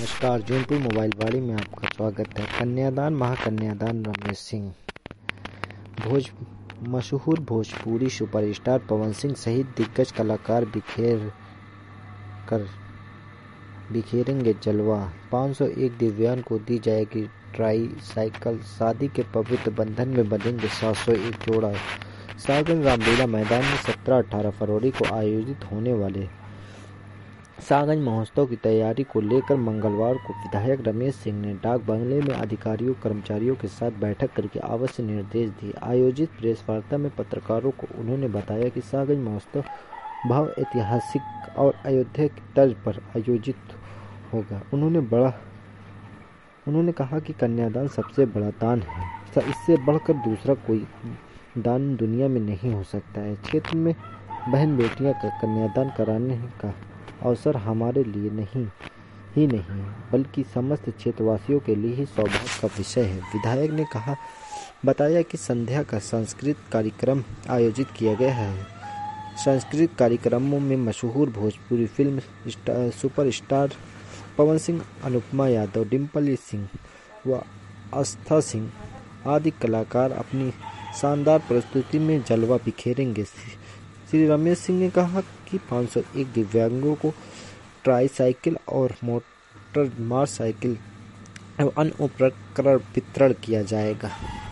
नमस्कार। जौनपुर मोबाइल वाड़ी में आपका स्वागत है। कन्यादान महाकन्यादान रमेश सिंह। मशहूर भोजपुरी सुपरस्टार पवन सिंह सहित दिग्गज कलाकार बिखेरेंगे जलवा। 501 दिव्यांग को दी जाएगी ट्राई साइकिल। शादी के पवित्र बंधन में बंधेंगे 701 जोड़ा। सागंज रामलीला मैदान में 17-18 फरवरी को आयोजित होने वाले सागंज महोत्सव की तैयारी को लेकर मंगलवार को विधायक रमेश सिंह ने डाक बंगले में अधिकारियों कर्मचारियों के साथ बैठक करके आवश्यक निर्देश दिए। आयोजित प्रेस वार्ता में पत्रकारों को उन्होंने बताया कि सागंज महोत्सव भव्य ऐतिहासिक और अयोध्या की तर्ज पर आयोजित होगा। उन्होंने कहा कि कन्यादान सबसे बड़ा दान है। इससे बढ़कर दूसरा कोई दान दुनिया में नहीं हो सकता है। क्षेत्र में बहन बेटियां का कन्यादान कराने का अवसर हमारे लिए नहीं बल्कि समस्त क्षेत्रवासियों के लिए ही सौभाग्य का विषय है। विधायक ने बताया कि संध्या का सांस्कृतिक कार्यक्रम आयोजित किया गया है। सांस्कृतिक कार्यक्रमों में मशहूर भोजपुरी फिल्म सुपरस्टार पवन सिंह, अनुपमा यादव, डिम्पल सिंह व आस्था सिंह आदि कलाकार अपनी शानदार प्रस्तुति में जलवा बिखेरेंगे। श्री रमेश सिंह ने कहा कि 501 दिव्यांगों को ट्राई साइकिल और मोटर साइकिल एवं अन्य उपकरण वितरण किया जाएगा।